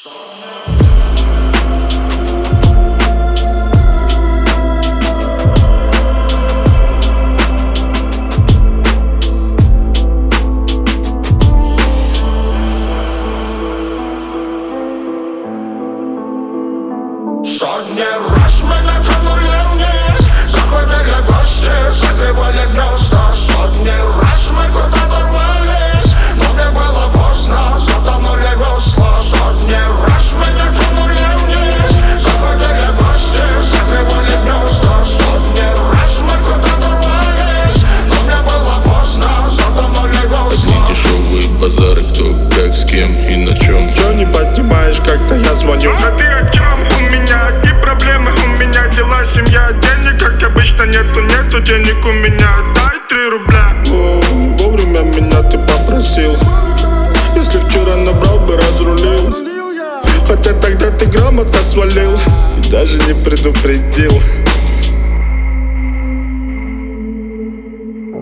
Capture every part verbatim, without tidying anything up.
Сотни раз меня тянули вниз, заходили гости, закрывали гнезда. Сотни раз мы куда-то рвались, но мне было поздно, затонули весла. Сотни раз меня тянули вниз, заходили гости, закрывали гнезда. Сотни раз мы куда-то рвались, но мне было поздно, затонули весла. Одни дешевые базары, кто как, с кем и на чем. Чё не поднимаешь, как-то я звоню? А ты о чем? У меня одни проблемы, у меня дела, семья. Денег, как обычно, нету, нету денег у меня. Дай три рубля. О, вовремя меня ты попросил. Если вчера набрал бы, разрулил. Хотя тогда ты грамотно свалил и даже не предупредил.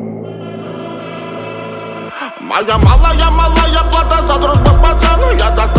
Моя малая, малая плата за дружбу, пацаны. Я так